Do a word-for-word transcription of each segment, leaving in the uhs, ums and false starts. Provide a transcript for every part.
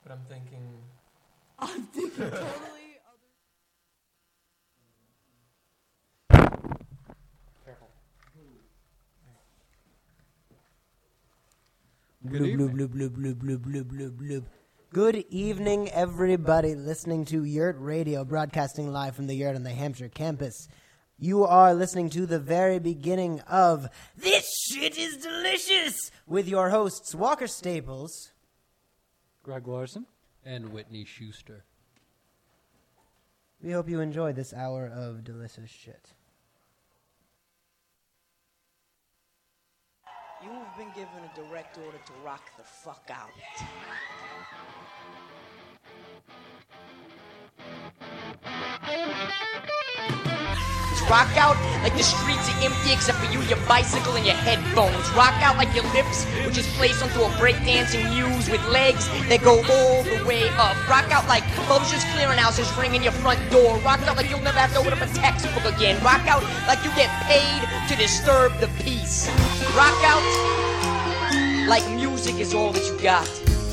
But I'm thinking... I'm thinking totally other... Careful. Good evening. Bloop, bloop, bloop, bloop, bloop, bloop, bloop. Good evening, everybody listening to Yurt Radio, broadcasting live from the Yurt on the Hampshire campus. You are listening to the very beginning of This Shit is Delicious with your hosts, Walker Staples, Greg Larson, and Whitney Schuster. We hope you enjoy this hour of delicious shit. You have been given a direct order to rock the fuck out. Rock out like the streets are empty except for you, your bicycle, and your headphones. Rock out like your lips, which is placed onto a breakdancing muse with legs that go all the way up. Rock out like Moshe's Clearinghouse is ringing your front door. Rock out like you'll never have to open up a textbook again. Rock out like you get paid to disturb the peace. Rock out like music is all that you got.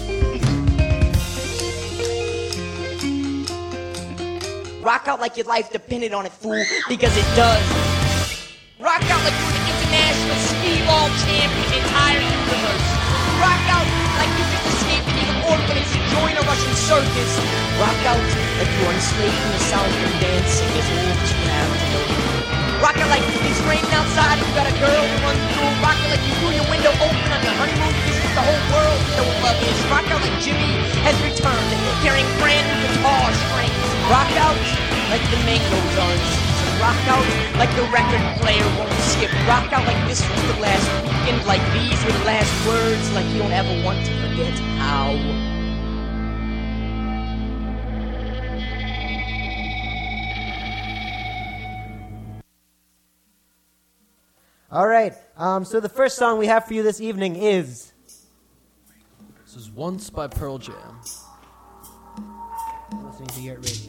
Rock out like your life depended on it, fool, because it does. Rock out like you're the international skee-ball champion, the entire universe. Rock out like you could escape being an orphanage to join a Russian circus. Rock out like you're enslaved in the sound of dancing is all that you have to know. Rock out like it's raining outside and you got a girl to run through. Rock out like you threw your window open on your honeymoon because the whole world you know what love is. Rock out like Jimmy has returned, carrying brand new guitar strings. Rock out like the mangoes aren't seasoned. Rock out like the record player won't skip. Rock out like this was the last weekend, like these were the last words, like you don't ever want to forget how. All right, um, so the first song we have for you this evening is... This is Once by Pearl Jam. You're listening to Yurt Radio.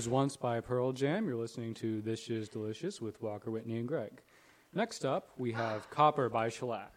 was Once by Pearl Jam. You're listening to This Is Delicious with Walker, Whitney, and Greg. Next up, we have Copper by Shellac.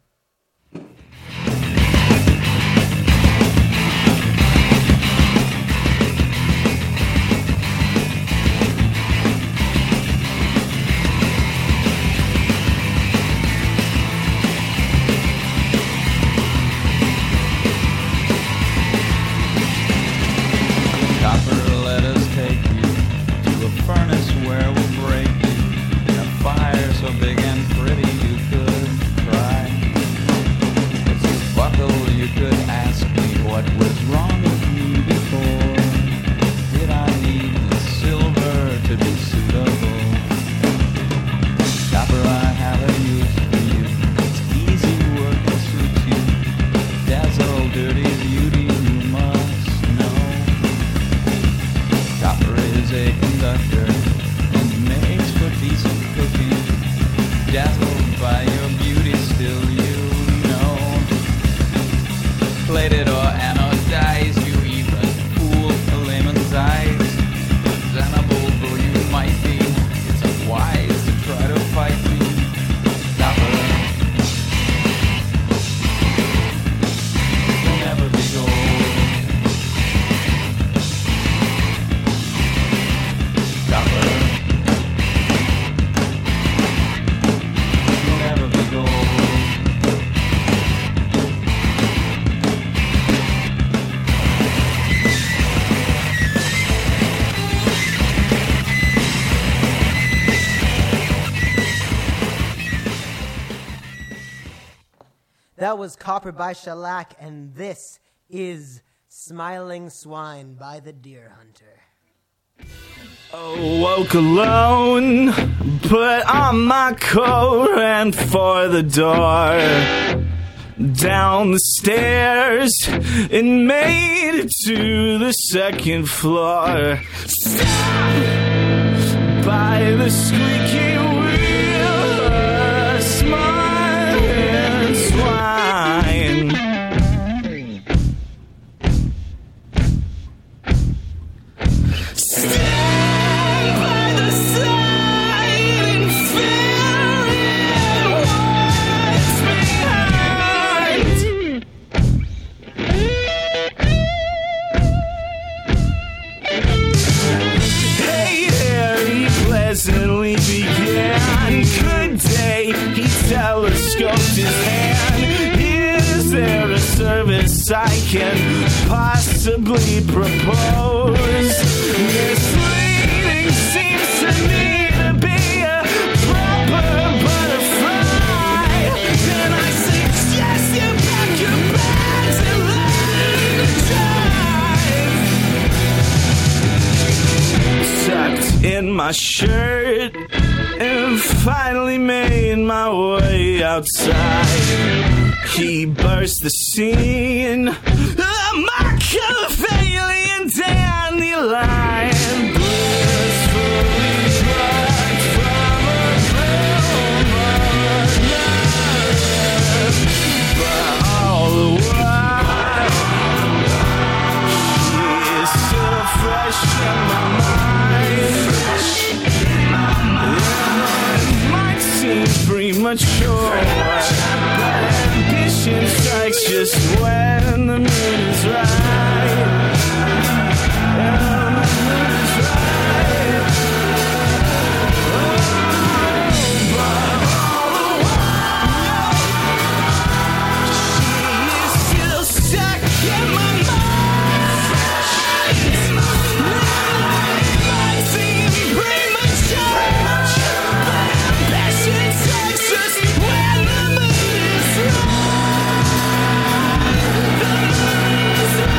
That was Copper by Shellac, and this is Smiling Swine by the Deer Hunter. Oh, woke alone, put on my coat, ran for the door. Down the stairs, and made it to the second floor. Stop! By the squeaky wheel, a smiling swine. Stand by the side and feel what's behind. Hey there, he pleasantly began. Good day, he telescoped his hand. Is there a service I can possibly propose? Misleading seems to me to be a proper butterfly. Then I suggest you pack your bags and let it drive. Tucked in my shirt and finally made my way outside. He burst the scene, a Machiavellian dandelion, blissfully plucked from a bloom of love. But all the while, he is still fresh in my mind. It might seem premature, but ambition strikes just when the moon is right. When the moon is right. Oh, but all the while, she is still stuck in my mind. It might seem premature, but ambition strikes just when the moon is right. The moon is right.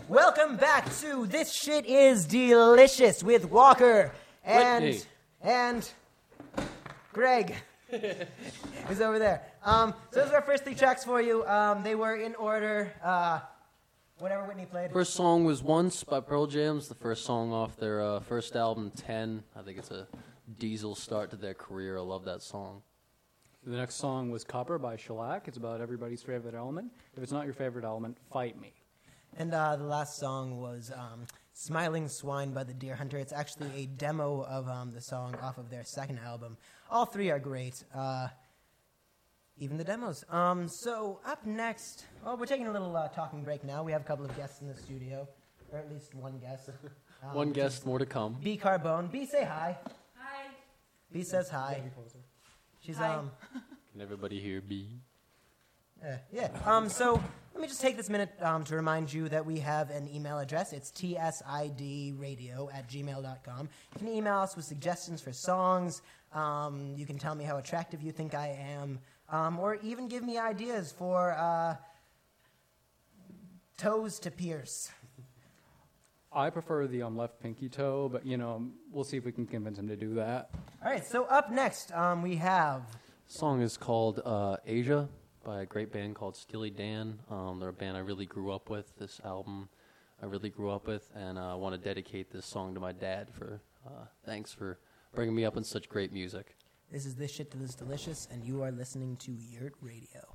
Welcome back to This Shit Is Delicious with Walker and Whitney. and Greg. He's over there. Um, so those are our first three tracks for you. Um, they were in order. Uh, whatever Whitney played. First song was Once by Pearl Jam. It's the first song off their uh, first album, ten. I think it's a diesel start to their career. I love that song. The next song was Copper by Shellac. It's about everybody's favorite element. If it's not your favorite element, fight me. And uh, the last song was um, Smiling Swine by the Deer Hunter. It's actually a demo of um, the song off of their second album. All three are great, uh, even the demos. Um, so up next, well, we're taking a little uh, talking break now. We have a couple of guests in the studio, or at least one guest. Um, One guest, more to come. B Carbone. B, say hi. Hi. B says hi. She's Hi. um. Can everybody hear B? Uh, yeah. Um, so let me just take this minute um, to remind you that we have an email address. It's t s i d radio at gmail dot com. You can email us with suggestions for songs. Um, you can tell me how attractive you think I am. Um, or even give me ideas for uh, toes to pierce. I prefer the um, left pinky toe, but, you know, we'll see if we can convince him to do that. All right, so up next um, we have... Song is called uh, Asia by a great band called Steely Dan. Um, they're a band I really grew up with. This album I really grew up with, and uh, I want to dedicate this song to my dad for uh, thanks for bringing me up in such great music. This is This Shit Is Delicious, and you are listening to Yurt Radio.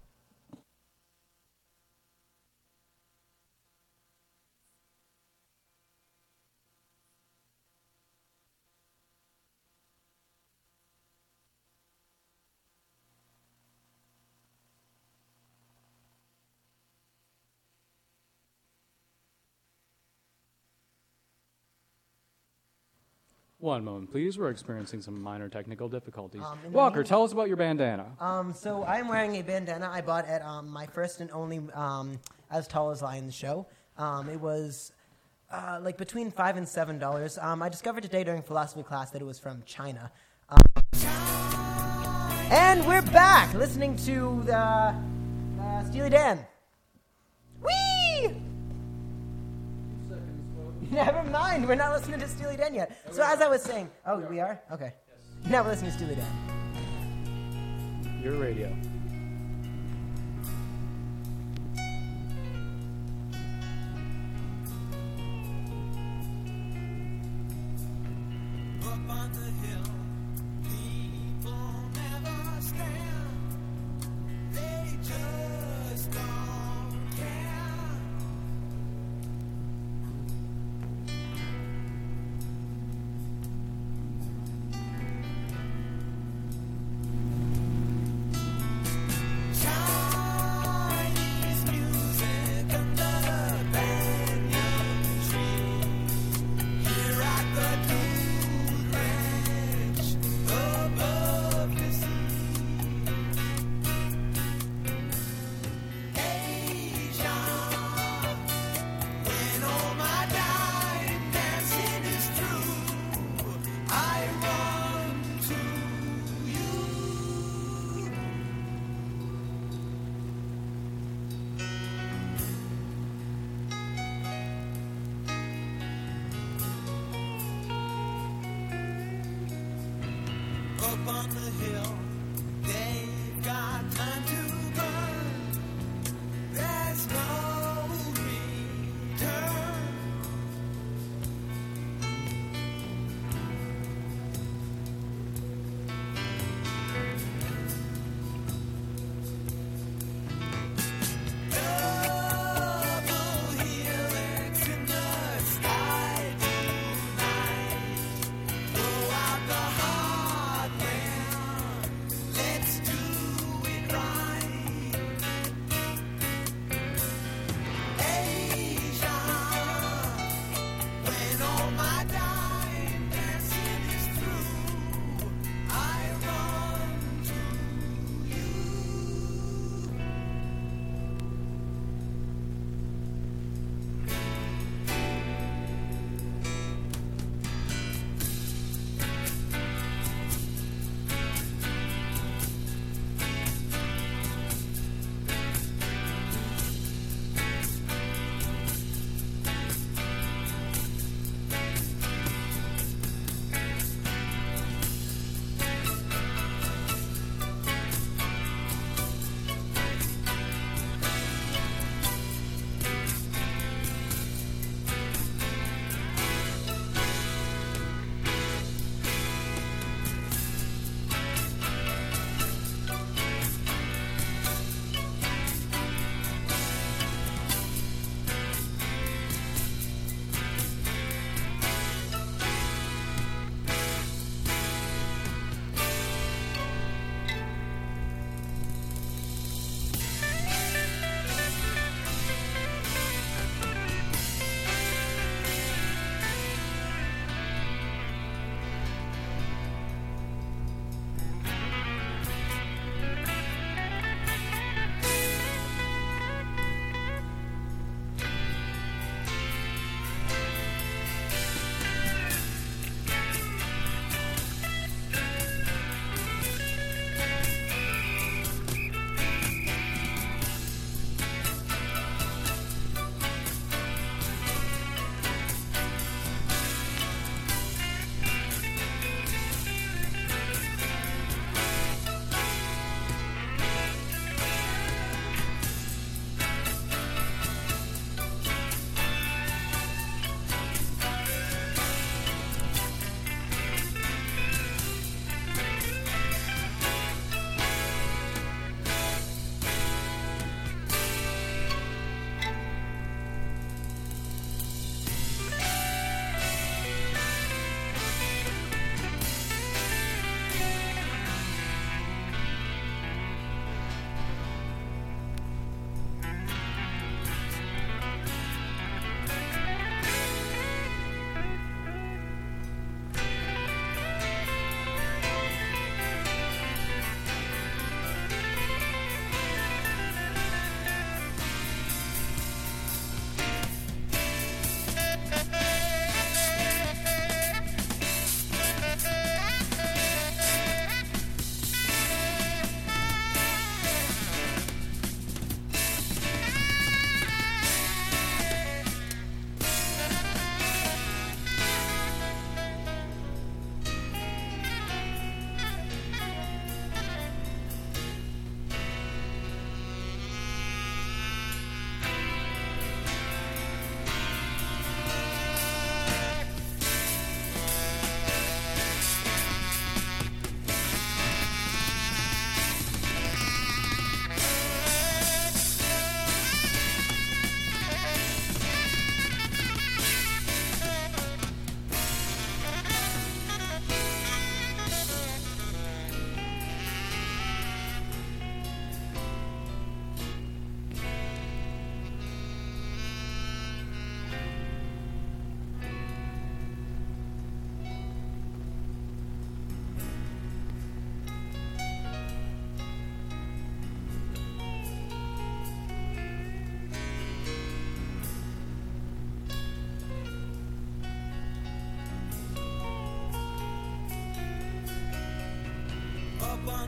One moment, please. We're experiencing some minor technical difficulties. Um, in the Walker, mean- tell us about your bandana. Um, so I'm wearing a bandana I bought at um, my first and only um, As Tall As Lion show. Um, it was uh, like between five and seven dollars. Um, I discovered today during philosophy class that it was from China. Um, and we're back listening to the uh, Steely Dan. Whee! Never mind, we're not listening to Steely Dan yet. So as I was saying, oh, we are? Okay. Now we're listening to Steely Dan. Your radio. Up on the hill, people never stand. They just don't care. Chinese music under the banyan tree. Here at the Dude Ranch above the sea. Asia, when all my time dancing is through, I run to you. Up on the hill, they've got time to burn. There's no return. Double helix in the sky tonight. Blow out the hardware.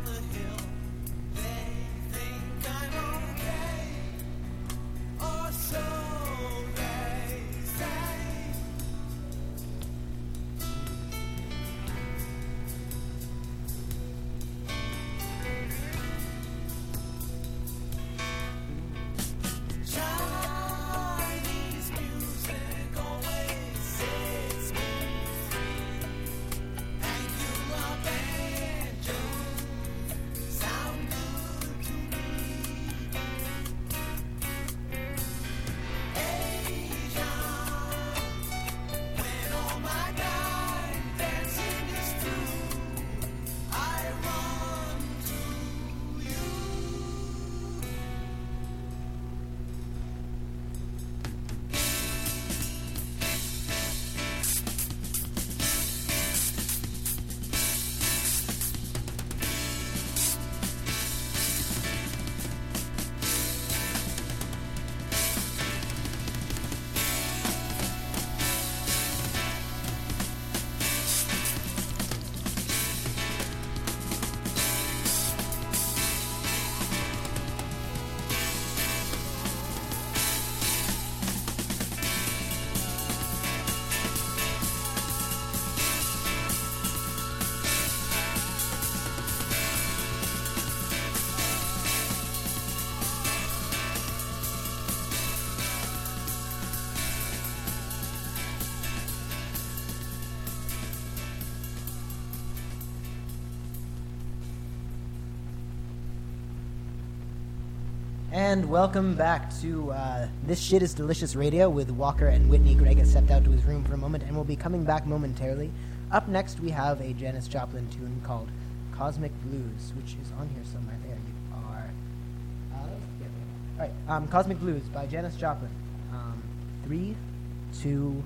And welcome back to uh, This Shit is Delicious Radio with Walker and Whitney. Greg has stepped out to his room for a moment and will be coming back momentarily. Up next, we have a Janis Joplin tune called Cosmic Blues, which is on here somewhere. There you are. Uh, yeah. All right, um, Cosmic Blues by Janis Joplin. Um, three, two,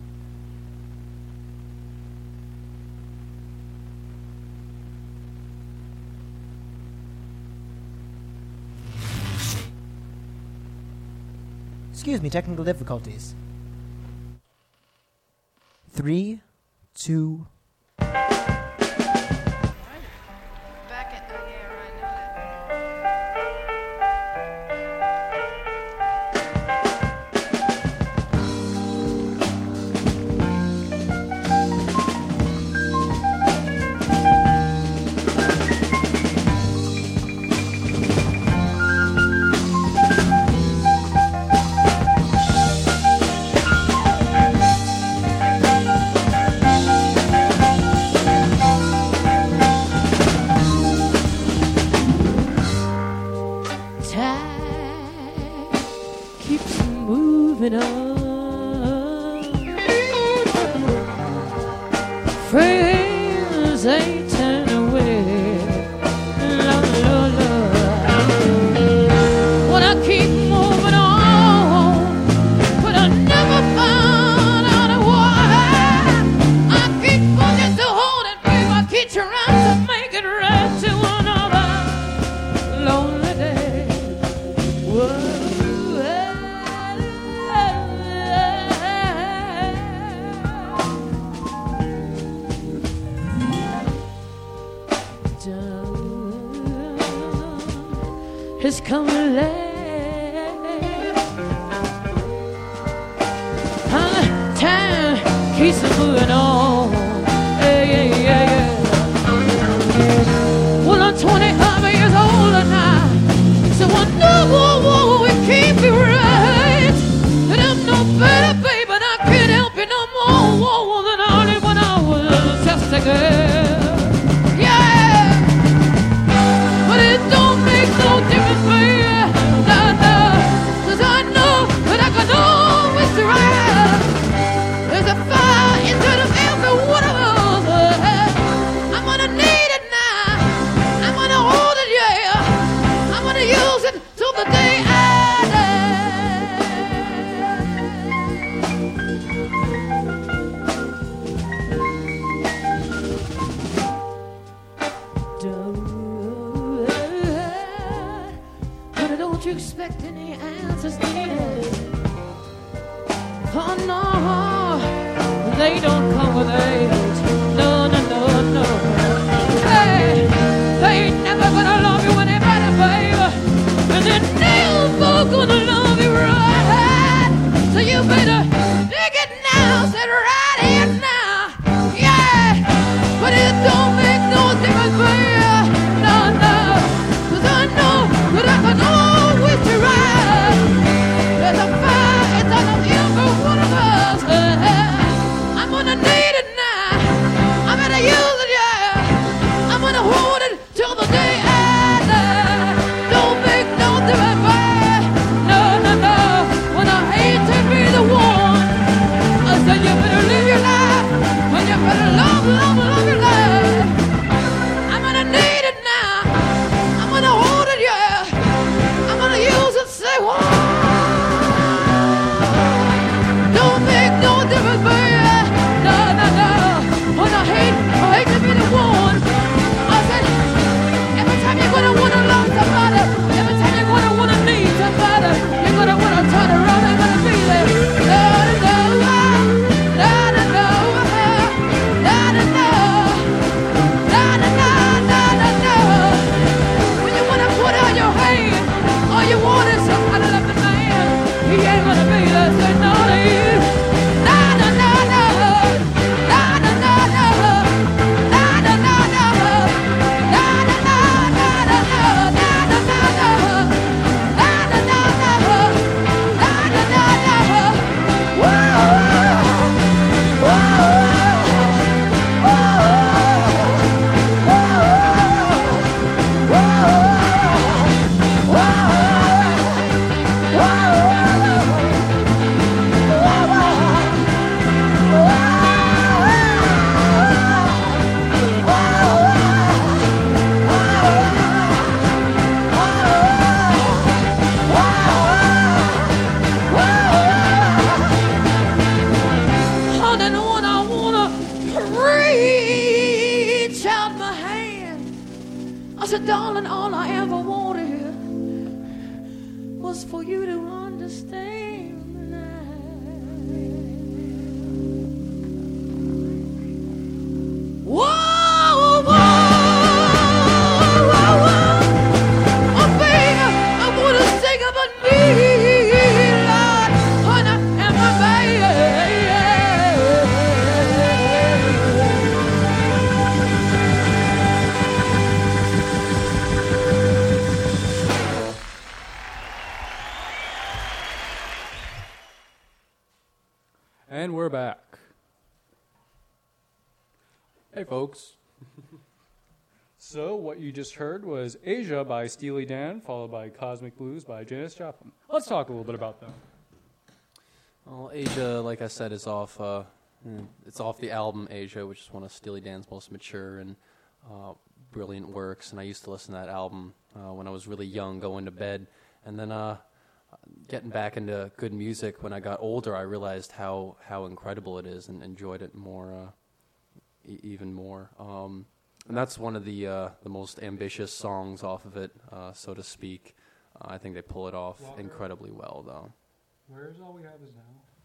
Excuse me, technical difficulties. Three, two. Back at the air, I know Friends ain't turn away. La, la, la. Well, I keep moving on, but I never found out why. I keep pushing to hold it, babe. I keep trying to make it right to another lonely day. Whoa. It's coming late. Uh, time keeps moving on. Yeah, yeah, yeah, yeah. Well, I'm twenty-five years older now, so I know whoa, whoa, we keep it right. And I'm no better, baby, and I can't help it no more whoa, whoa, than I did when I was just a girl. Yeah, but it don't make no difference, baby. No, no, 'cause I know that I can always drive. There's a fire inside of every one of us. I'm gonna need it now. I'm gonna hold it, yeah. I'm gonna use it till the day I die. But don't you expect any answers, dear? Oh no, they don't come with age. No, no, no, no. Hey, they ain't never gonna said, darling, all I ever wanted was for you to understand. Whoa, whoa, whoa, whoa. Oh, baby, I wanna sing about me, Lord, honey, and my baby. And we're back. Hey, folks. So what you just heard was Asia by Steely Dan, followed by Cosmic Blues by Janis Joplin. Let's talk a little bit about them. Well, Asia, like I said, is off. Uh, mm, it's off the album Asia, which is one of Steely Dan's most mature and uh, brilliant works. And I used to listen to that album uh, when I was really young, going to bed. And then uh, getting back into good music when I got older, I realized how how incredible it is, and enjoyed it more, uh, e- even more. Um, and that's one of the uh, the most ambitious songs off of it, uh, so to speak. Uh, I think they pull it off Walker? incredibly well, though. Where's All We Have Is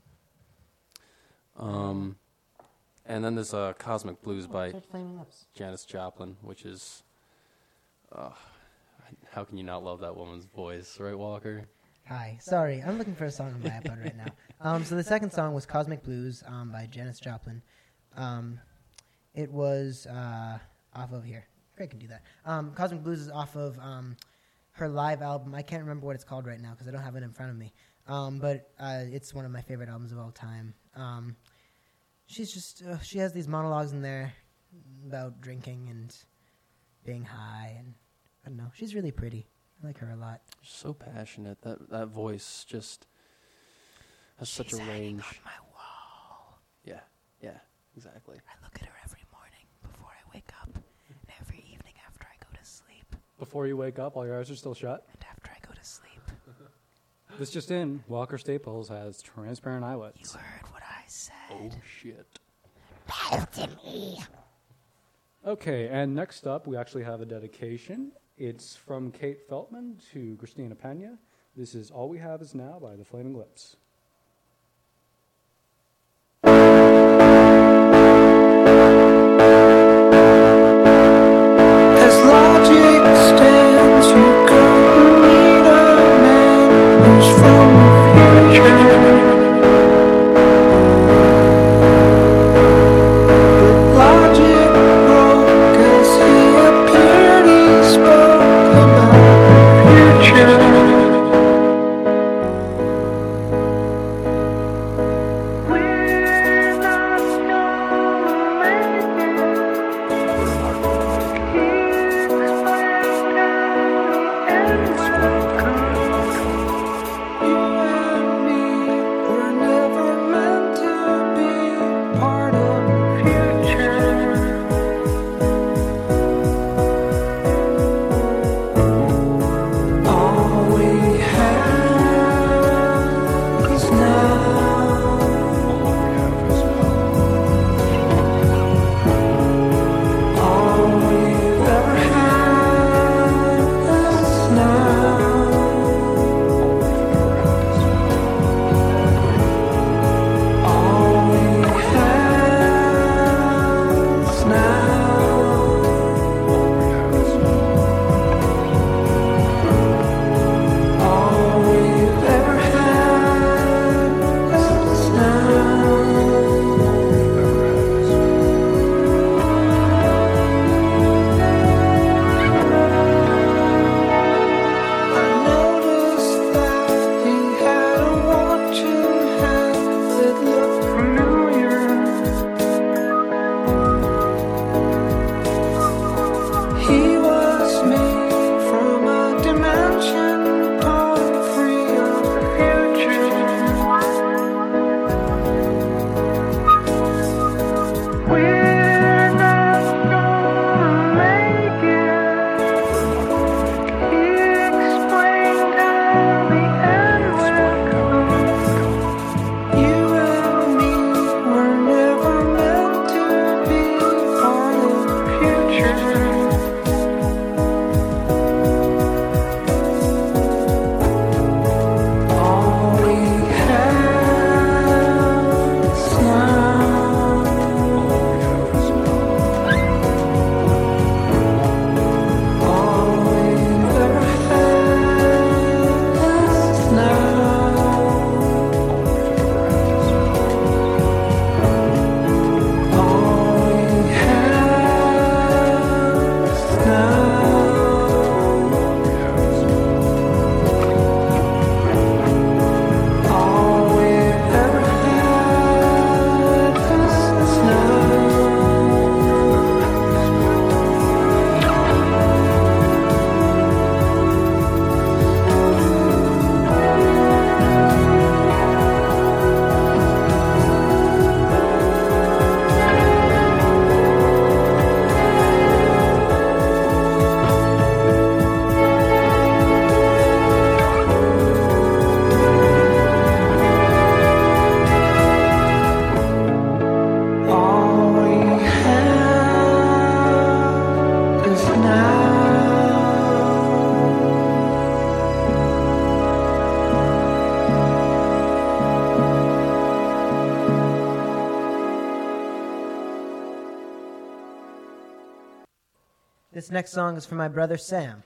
Now? Um, and then there's uh, Cosmic Blues by Touch Flaming Lips. Janis Joplin, which is, uh, how can you not love that woman's voice, right, Walker? Hi. Sorry, I'm looking for a song on my iPod right now. Um, so the second song was Cosmic Blues um, by Janis Joplin. Um, it was uh, off of here. Greg can do that. Um, Cosmic Blues is off of um, her live album. I can't remember what it's called right now because I don't have it in front of me. Um, but uh, it's one of my favorite albums of all time. Um, she's just, uh, she has these monologues in there about drinking and being high. And I don't know. She's really pretty. I like her a lot. So passionate. That that voice just has such a range. On my wall. Yeah, yeah, exactly. I look at her every morning before I wake up, and every evening after I go to sleep, Before you wake up, all your eyes are still shut. and after I go to sleep. This just in, Walker Staples has transparent You eyelids. heard what I said. Oh shit. Okay, and next up, we actually have a dedication. It's from Kate Feltman to Christina Pena. This is All We Have Is Now by the Flaming Lips. As logic stands, you couldn't need a man who's from the future. But logic broke as he appeared. He spoke about the future. This next song is for my brother Sam.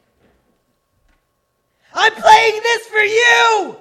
I'm playing this for you!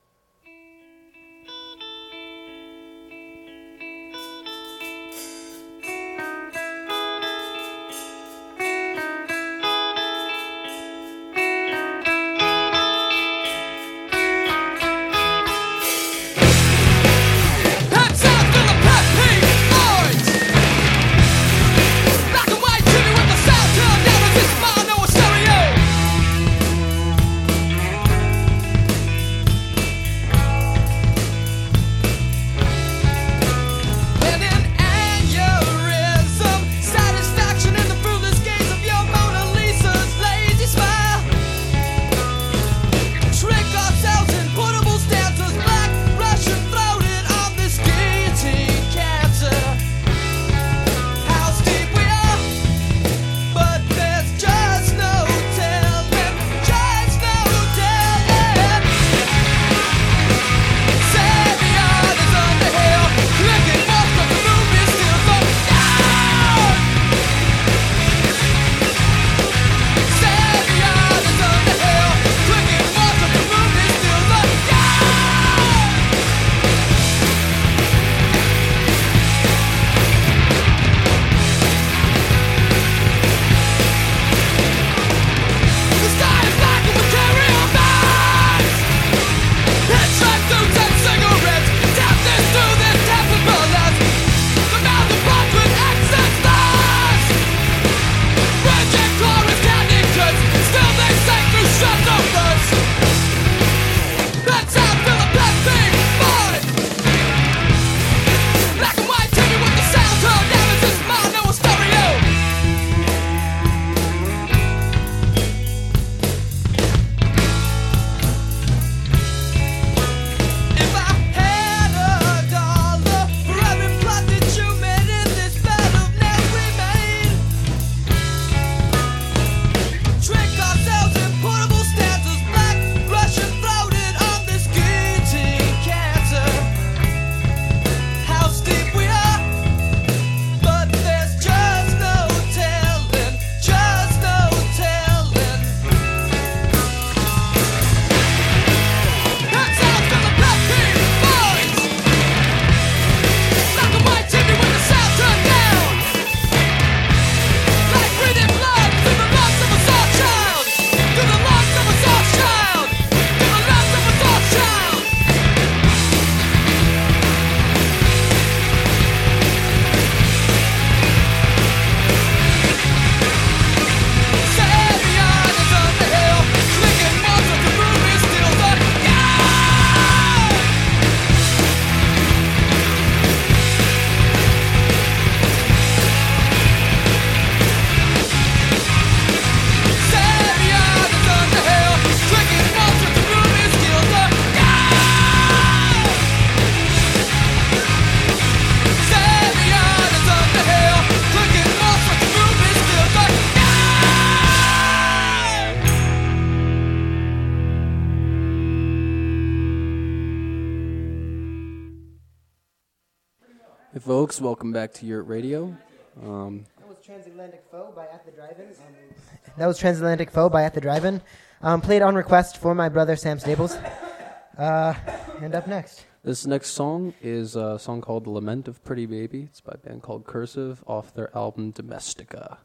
Hey folks, welcome back to Yurt Radio. Um, That was Transatlantic Foe by At the Drive-In. That was Transatlantic Foe by At the Drive-In. Um, played on request for my brother Sam Stables. Uh, and up next. this next song is a song called The Lament of Pretty Baby. It's by a band called Cursive off their album Domestica.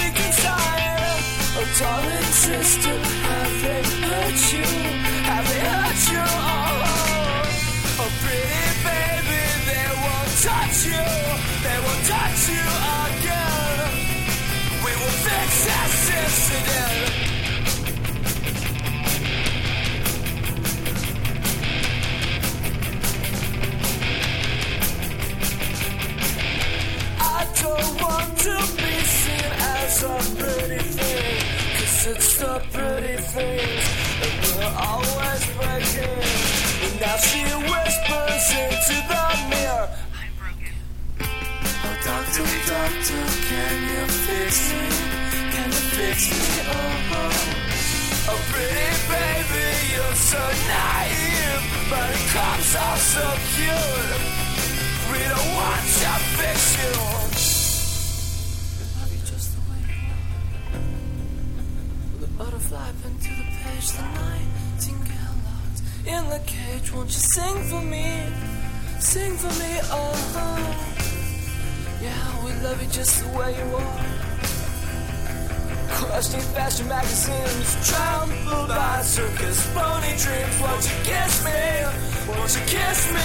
Darling sister, have they hurt you? Have they hurt the pretty things that were always breaking. And now she whispers into the mirror, I'm broken. Oh, doctor, doctor, can you fix me? Can you fix me? Oh, oh. Oh, pretty baby, you're so naive, but it comes off so cute. We don't want to fix you. Love you just the way you are. With a butterfly pinned to the page, the nightingale locked in the cage. Won't you sing for me? Sing for me, oh. Yeah, we love you just the way you are. Crushed in fashion magazines, trampled by circus pony dreams. Won't you kiss me? Won't you kiss me?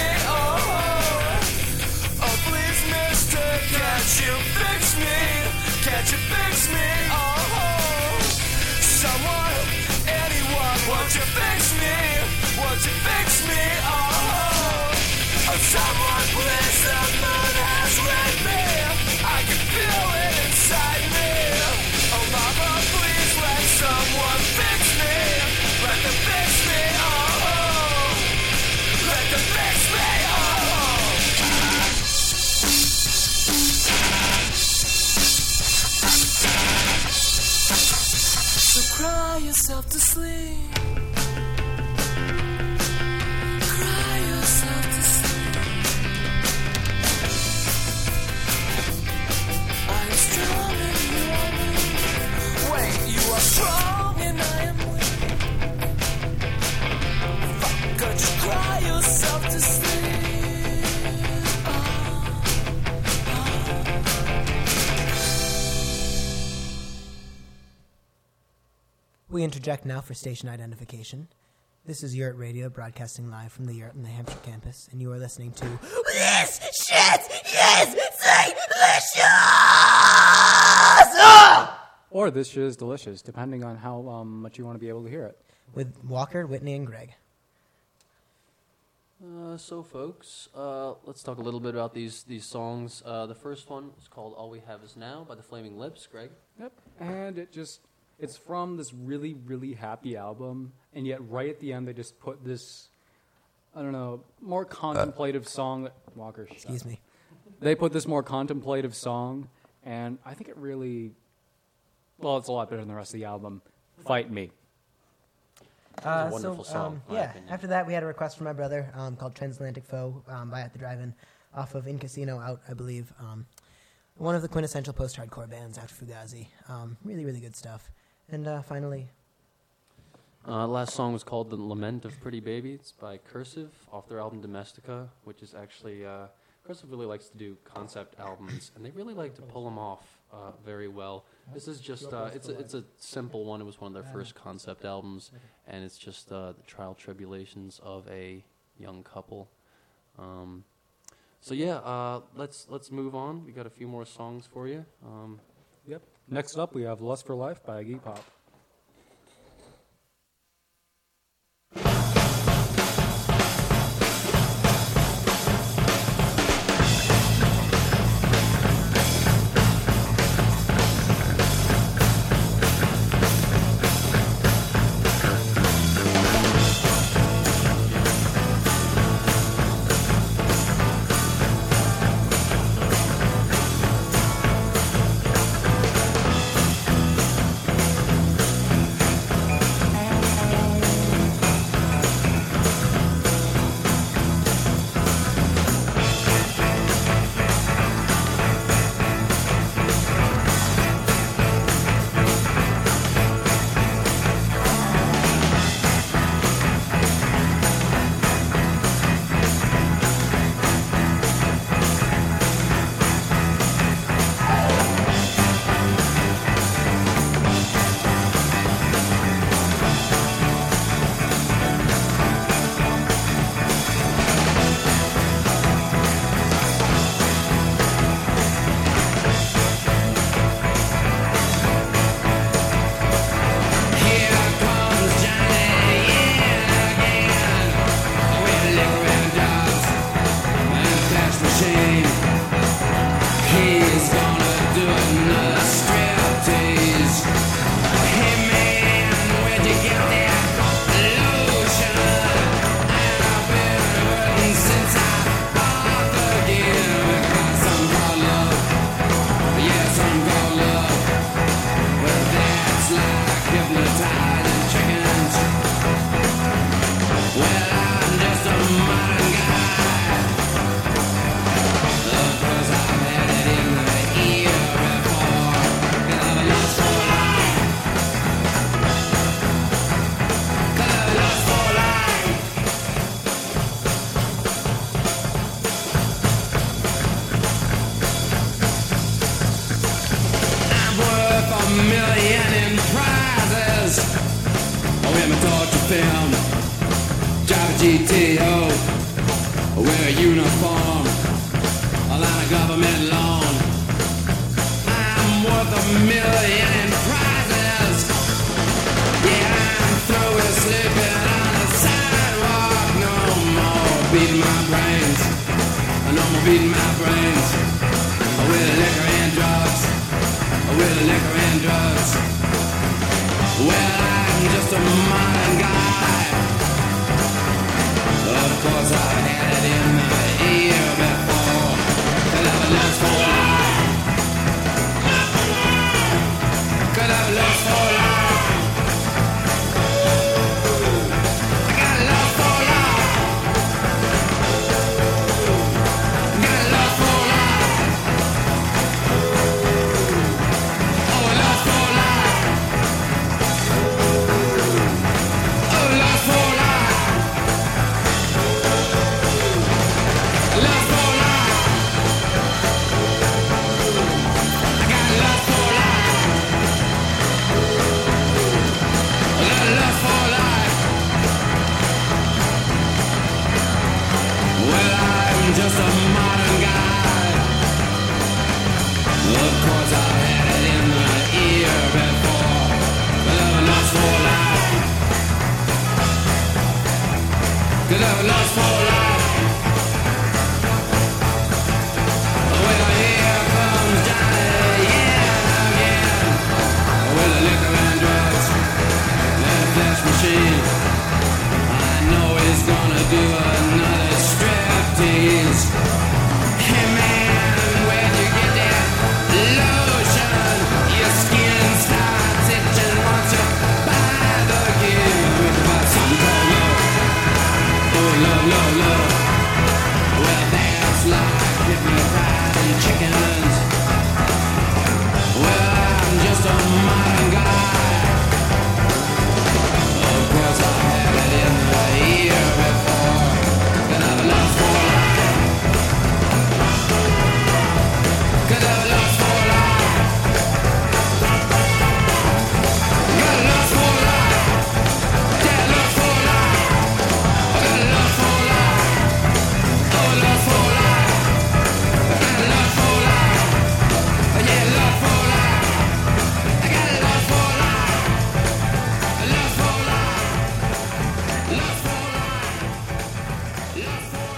Oh, oh, please, mister, can't you fix me? Can't you fix me? Oh, someone, anyone, won't you fix me? Won't you fix me? Oh, oh, someone, please, the moon has read me. I can feel it inside me. Oh, mama, please let someone fix me. Let them fix me, oh. Let them fix me, oh. So cry yourself to sleep. Cry yourself to sleep. I am strong and you are weak. Wait, you are strong and I am weak. Fuck, could you cry yourself to sleep? Oh, oh. We interject now for station identification. This is Yurt Radio, broadcasting live from the Yurt in the Hampshire campus, and you are listening to This Shit Is Delicious! Ah! Or this shit is delicious, depending on how um, much you want to be able to hear it. With Walker, Whitney, and Greg. Uh, so, folks, uh, let's talk a little bit about these these songs. Uh, the first one is called "All We Have Is Now" by the Flaming Lips. Greg. Yep. And it just, it's from this really, really happy album, and yet right at the end they just put this, I don't know, more contemplative song. Walker, shut Excuse up. me. They put this more contemplative song, and I think it really, well, it's a lot better than the rest of the album. Fight Me. Uh, a wonderful so, song, um, in my yeah, opinion. after that we had a request from my brother um, called Transatlantic Foe um, by At the Drive-In off of In Casino Out, I believe. Um, one of the quintessential post-hardcore bands after Fugazi. Um, really, really good stuff. And uh, finally, Uh, last song was called "The Lament of Pretty Baby." It's by Cursive off their album Domestica, which is actually uh, Cursive really likes to do concept albums, and they really like to pull them off uh, very well. This is just uh, it's a, it's a simple one. It was one of their first concept albums, and it's just uh, the trial tribulations of a young couple. Um, so yeah, uh, let's let's move on. We got a few more songs for you. Um, Yep. Next up, we have Lust for Life by Iggy Pop. He's gonna do another striptease. Hit me in million in prizes. Oh, wear my torture film, drive a G T O, wear a uniform, a line of government loan. I'm worth a million in prizes. Yeah, I'm through with sleeping on the sidewalk. No more beating my brains. No more beating my brains. With liquor and drugs. With liquor and drugs. Well, I'm just a modern guy. Of course, I've had it in my ear before. Could have lost for life. Could have lost for life. I got lost for life. Got lost for life. Oh, lost for life. Oh, lost for life. Lost for life. I got lost for life. Lost for life. Well, I'm just a modern guy. Of course, I've had it in my ear before. But I'm lost for life. Cause I'm lost for life. Well, here comes Johnny, yeah, again. With the liquor and drugs, that flesh machine. I know he's gonna do another striptease. Hey man, where'd you get that lotion? Your skin starts itching once you buy the gear. Buy something called love. Oh, love, love, love. Well, that's like giving fried and chickens. Well, I'm just a modern guy. Of course, I have it in the ear before. Could have lost for life. Could have lost for life. Got lost for life. Yeah, lost for life. Got lost for life. Oh, lost for life. Got lost for life. Yeah, lost for life. I got lost for life. Lost for life. Lost for life. Lost for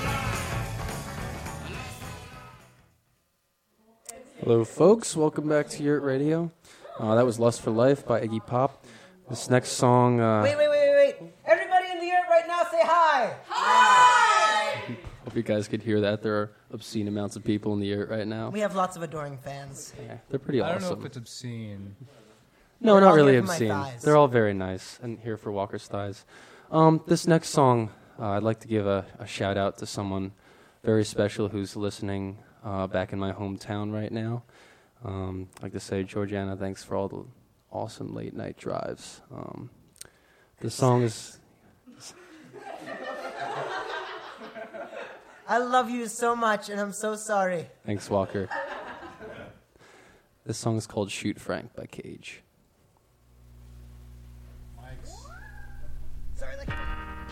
life. Hello, folks. Welcome back to Yurt Radio. Uh, that was Lust for Life by Iggy Pop. This next song, uh, Wait, wait, wait, wait, wait. Everybody in the yurt right now say hi. hope you guys could hear that. There are obscene amounts of people in the Yurt right now. We have lots of adoring fans. Yeah, they're pretty I don't awesome. know if it's obscene. No, They're not all really here for my obscene. thighs. They're all very nice and here for Walker's thighs. Um, this next song, uh, I'd like to give a, a shout out to someone very special who's listening uh, back in my hometown right now. Um, I'd like to say, Georgiana, thanks for all the awesome late night drives. Um, this song is. I love you so much, and I'm so sorry. Thanks, Walker. This song is called Shoot Frank by Cage. Sorry, like.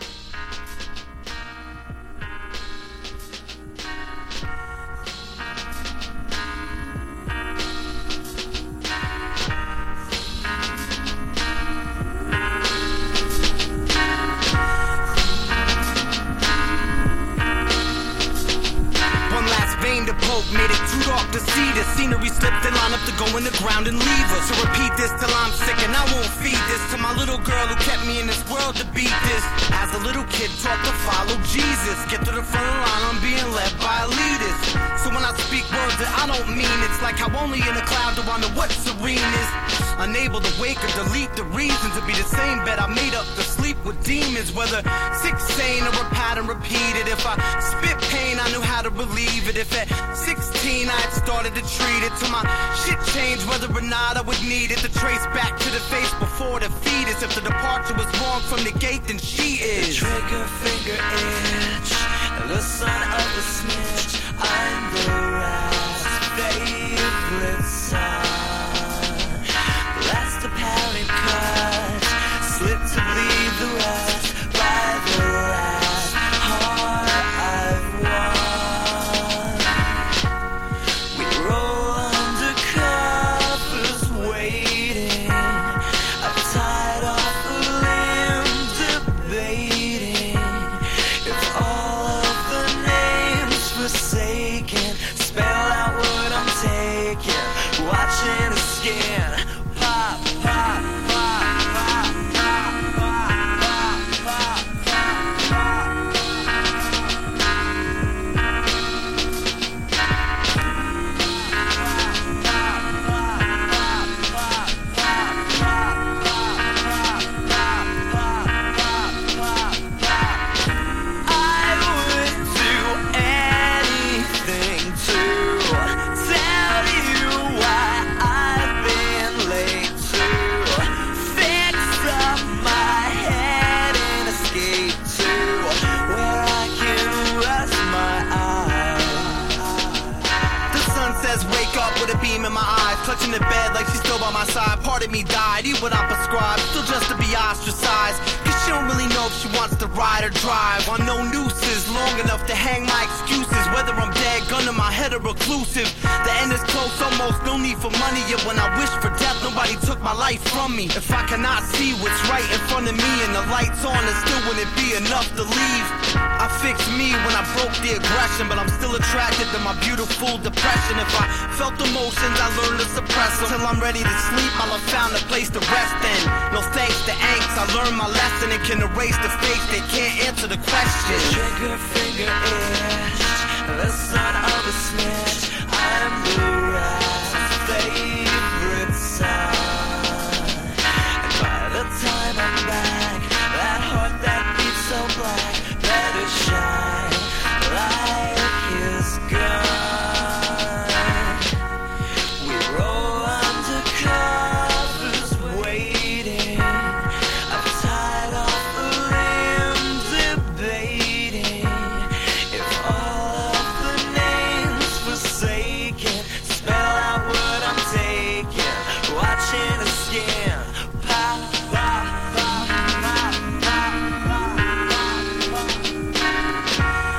To poke, made it too dark to see this. Scenery slipped and line up to go in the ground and leave us. So repeat this till I'm sick and I won't feed this to my little girl who kept me in this world to beat this. As a little kid taught to follow Jesus, get to the front of the line, I'm being led by a leaders. So when I speak words that I don't mean, it's like how only in a cloud do I know what serene is. Unable to wake or delete the reason to be the same bed I made up to sleep with demons. Whether sick, sane, or a pattern repeated. If I spit pain, I knew how to relieve it. If at sixteen I had started to treat it till my shit changed, whether or not I would need it to trace back to the face before the fetus. If the departure was wrong from the gate, then she is. The trigger finger itch, the son of a snitch. I'm the rat's favorite son. skin. Pop, pop, pop, pop, pop, pop, pop, pop, clutching the bed like she's still by my side. Part of me died, eat what I prescribed, still just to be ostracized. Cause she don't really know if she wants to ride or drive. On no nooses, long enough to hang my excuses. Whether I'm dead, gun to my head or reclusive. The end is close, almost no need for money. Yet when I wish for death, nobody took my life from me. If I cannot see what's right in front of me and the lights on, it still wouldn't be enough to leave. I fixed me when I broke the aggression, but I'm still attracted to my beautiful depression. If I felt emotions, I learned to suppress them. Till I'm ready to sleep, I'll have found a place to rest in. No thanks to angst, I learned my lesson and can erase the face that can't answer the question. Trigger finger itch, the son of a snitch. I'm the rat's favorite son. And by the time I'm back, that heart that beats so black better shine like his gun. We roll under covers waiting. I've tied off the limbs debating if all of the names forsaken spell out what I'm taking. Watching a skin pop, pop, pop, pop, pop, pop, pop, pop.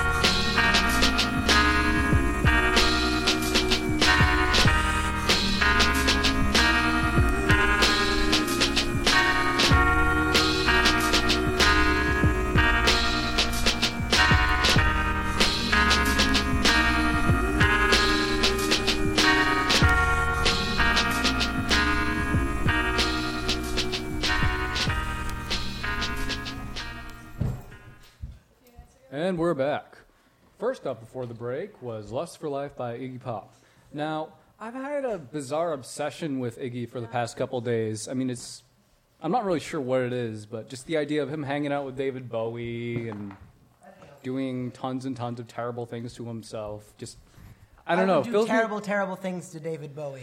And we're back. First up before the break was Lust for Life by Iggy Pop. Now, I've had a bizarre obsession with Iggy for the past couple days. I mean, it's, I'm not really sure what it is, but just the idea of him hanging out with David Bowie and doing tons and tons of terrible things to himself. Just, I don't know. would do fills me- terrible, terrible things to David Bowie.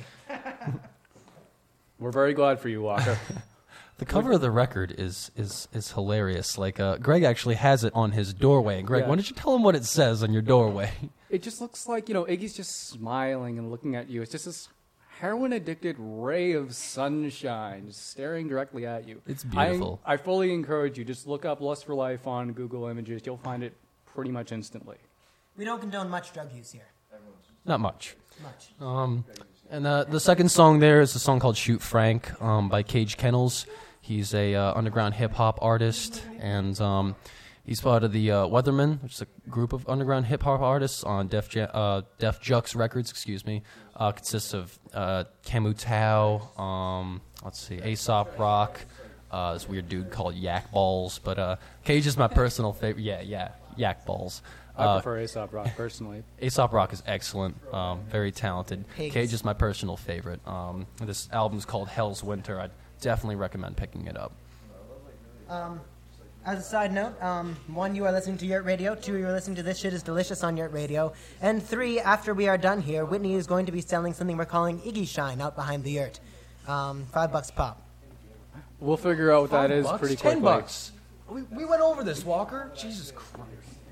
We're very glad for you, Walker. The cover of the record is is is hilarious. Like uh, Greg actually has it on his doorway. And Greg, Yeah. why don't you tell him what it says on your doorway? It just looks like, you know, Iggy's just smiling and looking at you. It's just this heroin-addicted ray of sunshine just staring directly at you. It's beautiful. I, I fully encourage you, just look up Lust for Life on Google Images. You'll find it pretty much instantly. We don't condone much drug use here. Not much. Much. Um, and uh, the second song there is a song called "Shoot Frank" um, by Cage Kennels. He's a uh, underground hip hop artist, and um, he's part of the uh, Weathermen, which is a group of underground hip hop artists on Def, ja- uh, Def Jux Records. Excuse me. Uh, consists of uh, Camu Tao. Um, let's see, Aesop Rock. Uh, this weird dude called Yak Balls, but uh, Cage is my personal favorite. Yeah, yeah, Yak Balls. I Uh, prefer Aesop Rock, personally. Aesop Rock is excellent, um, very talented. Pigs. Cage is my personal favorite. Um, this album's called Hell's Winter. I'd definitely recommend picking it up. Um, as a side note, um, one, you are listening to Yurt Radio. Two, you are listening to This Shit Is Delicious on Yurt Radio. And three, after we are done here, Whitney is going to be selling something we're calling Iggy Shine out behind the Yurt. Um, five bucks a pop. We'll figure out what that is Bucks? pretty Ten quickly. bucks. We, we went over this, Walker. Jesus Christ.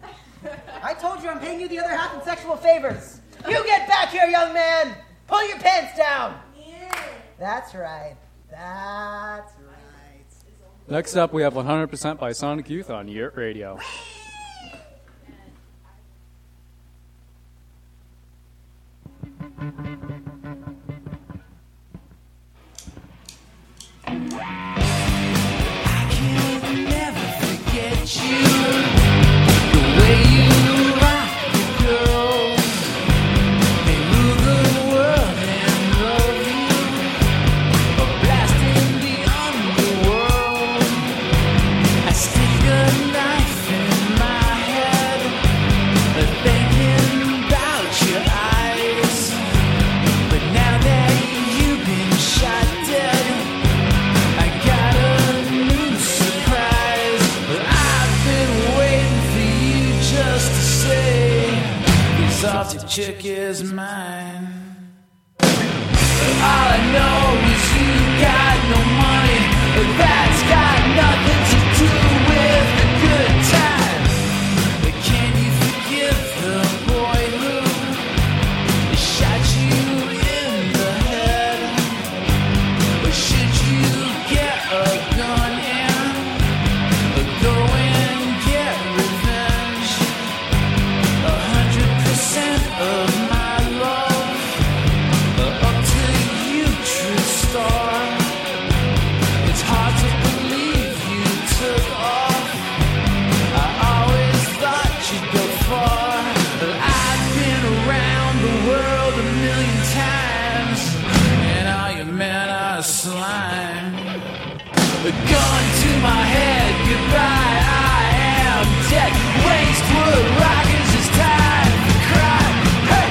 I told you I'm paying you the other half in sexual favors. You get back here, young man. Pull your pants down. Yeah. That's right. That's right. Next up, we have one hundred percent by Sonic Youth on Yurt Radio. They rule the world and love you. chick is mine. All I know is you got no money. That's got nothing to do with the good time. But can you forgive the boy who shot you in the head? Or should you get a gun and go and get revenge? A hundred percent of my love up to you, true star. It's hard to believe you took off. I always thought you'd go far. But I've been around the world a million times, and all you men are slime. A gun to my head, goodbye, I am dead. Wastewood rockers, it's time to cry. Hey!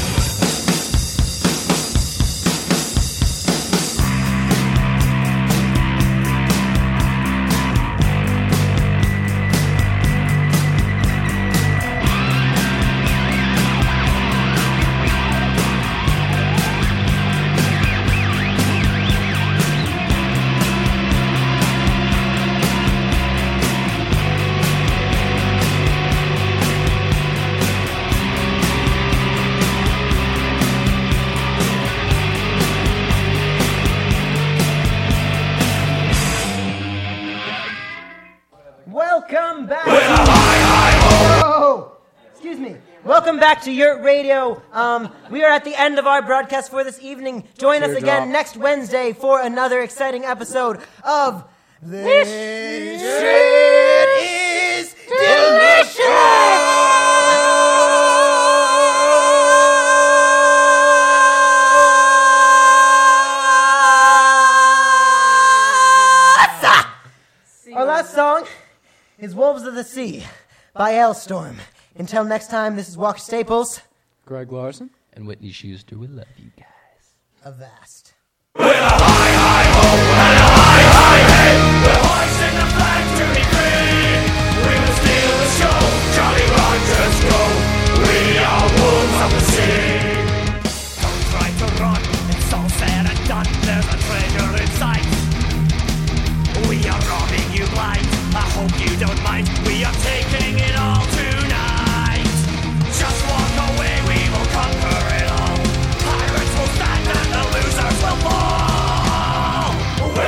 Welcome back. Oh, excuse me. Welcome back to Yurt Radio. Um, we are at the end of our broadcast for this evening. Join us again next Wednesday for another exciting episode of This Shit is delicious. Our last song is Wolves of the Sea by Ailstorm. Until next time, this is Walker Staples. Greg Larson. And Whitney Schuster, we love you guys. Avast. With a high, high hope and a high, high hey, we're hoisting the flag to be free. We will steal the show, Jolly Rogers go. We are wolves of the sea. Don't try to run, it's all said and done. There's a treasure in sight. We are robbing you blind. I hope you don't mind. We are taking it all tonight. Just walk away, we will conquer it all. Pirates will stand and the losers will fall.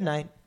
Good night.